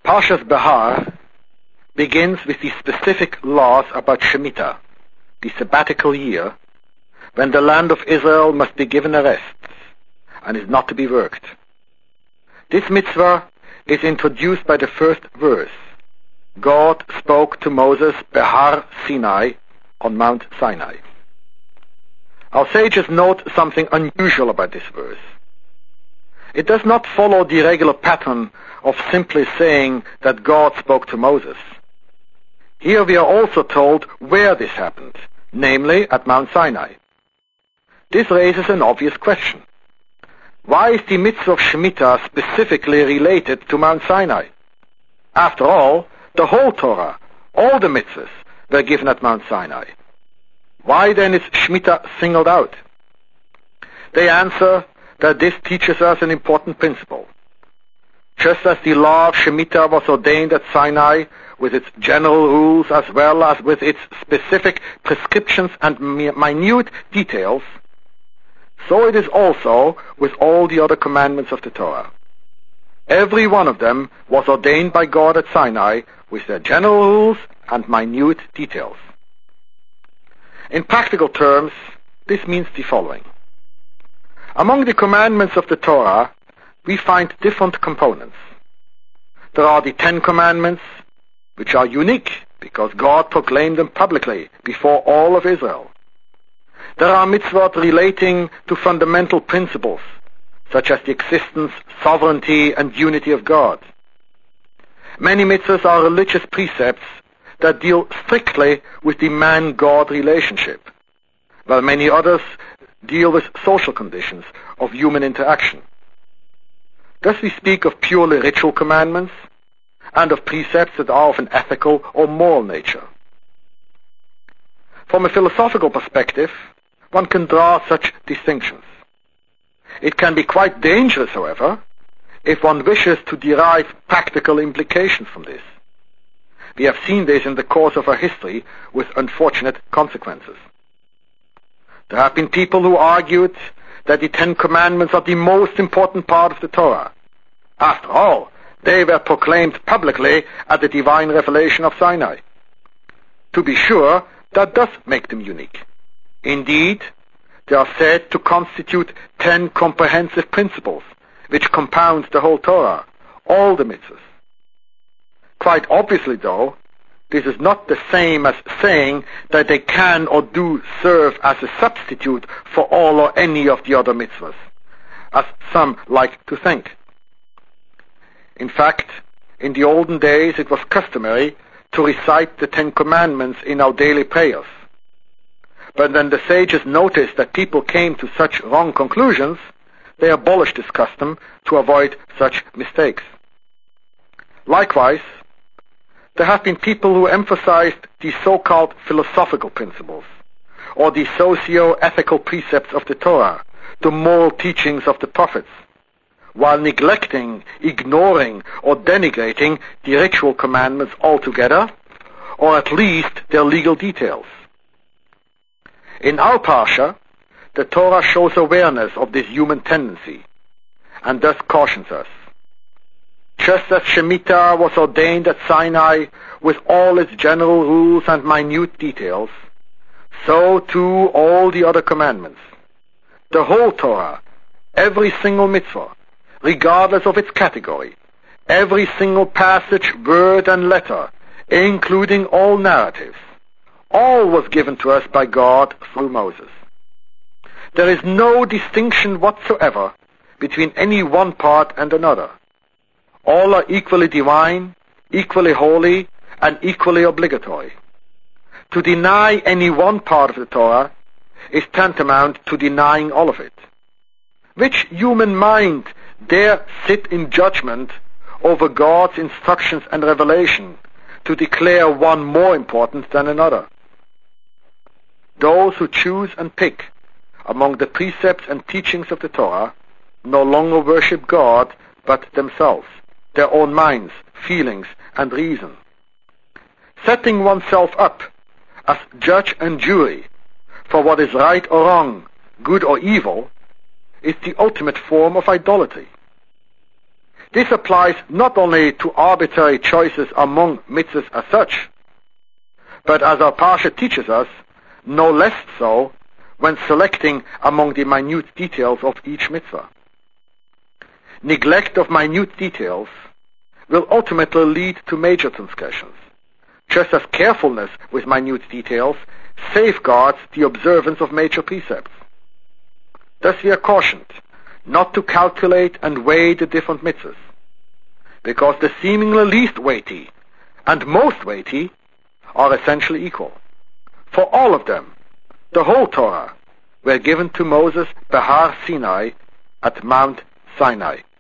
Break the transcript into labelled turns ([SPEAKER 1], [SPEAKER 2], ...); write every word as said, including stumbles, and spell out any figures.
[SPEAKER 1] Parshas Behar begins with the specific laws about Shemitah, the sabbatical year, when the land of Israel must be given a rest and is not to be worked. This mitzvah is introduced by the first verse. God spoke to Moses Behar Sinai, on Mount Sinai. Our sages note something unusual about this verse. It does not follow the regular pattern of simply saying that God spoke to Moses. Here we are also told where this happened, namely at Mount Sinai. This raises an obvious question. Why is the mitzvah of Shemitah specifically related to Mount Sinai? After all, the whole Torah, all the mitzvahs, were given at Mount Sinai. Why then is Shemitah singled out? They answer that this teaches us an important principle. Just as the law of Shemitah was ordained at Sinai with its general rules as well as with its specific prescriptions and minute details, so it is also with all the other commandments of the Torah. Every one of them was ordained by God at Sinai with their general rules and minute details. In practical terms, this means the following. Among the commandments of the Torah, we find different components. There are the Ten Commandments, which are unique because God proclaimed them publicly before all of Israel. There are mitzvot relating to fundamental principles, such as the existence, sovereignty, and unity of God. Many mitzvahs are religious precepts that deal strictly with the man-God relationship, while many others deal with social conditions of human interaction. Thus we speak of purely ritual commandments and of precepts that are of an ethical or moral nature. From a philosophical perspective, one can draw such distinctions. It can be quite dangerous, however, if one wishes to derive practical implications from this. We have seen this in the course of our history with unfortunate consequences. There have been people who argued that the Ten Commandments are the most important part of the Torah. After all, they were proclaimed publicly at the divine revelation of Sinai. To be sure, that does make them unique. Indeed, they are said to constitute ten comprehensive principles, which compound the whole Torah, all the mitzvahs. Quite obviously, though, this is not the same as saying that they can or do serve as a substitute for all or any of the other mitzvahs, as some like to think. In fact, in the olden days it was customary to recite the Ten Commandments in our daily prayers. But when the sages noticed that people came to such wrong conclusions, they abolished this custom to avoid such mistakes. Likewise, there have been people who emphasized the so-called philosophical principles, or the socio-ethical precepts of the Torah, the moral teachings of the prophets, while neglecting, ignoring, or denigrating the ritual commandments altogether, or at least their legal details. In our Parsha, the Torah shows awareness of this human tendency, and thus cautions us. Just as Shemitah was ordained at Sinai with all its general rules and minute details, so too all the other commandments. The whole Torah, every single mitzvah, regardless of its category, every single passage, word, and letter, including all narratives, all was given to us by God through Moses. There is no distinction whatsoever between any one part and another. All are equally divine, equally holy, and equally obligatory. To deny any one part of the Torah is tantamount to denying all of it. Which human mind dare sit in judgment over God's instructions and revelation to declare one more important than another? Those who choose and pick among the precepts and teachings of the Torah no longer worship God but themselves, their own minds, feelings, and reason. Setting oneself up as judge and jury for what is right or wrong, good or evil, is the ultimate form of idolatry. This applies not only to arbitrary choices among mitzvahs as such, but as our Parsha teaches us, no less so when selecting among the minute details of each mitzvah. Neglect of minute details will ultimately lead to major transgressions, just as carefulness with minute details safeguards the observance of major precepts. Thus we are cautioned not to calculate and weigh the different mitzvahs, because the seemingly least weighty and most weighty are essentially equal. For all of them, the whole Torah, were given to Moses Behar Sinai at Mount Sinai.